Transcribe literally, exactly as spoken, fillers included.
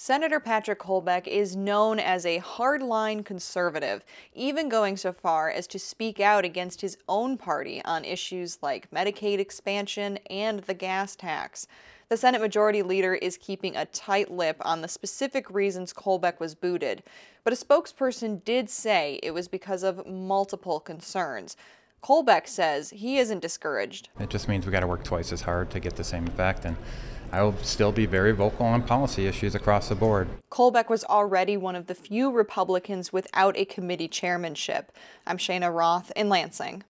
Senator Patrick Colbeck is known as a hardline conservative, even going so far as to speak out against his own party on issues like Medicaid expansion and the gas tax. The Senate Majority Leader is keeping a tight lip on the specific reasons Colbeck was booted, but a spokesperson did say it was because of multiple concerns. Colbeck says he isn't discouraged. It just means we got to work twice as hard to get the same effect, and I will still be very vocal on policy issues across the board. Colbeck was already one of the few Republicans without a committee chairmanship. I'm Shayna Roth in Lansing.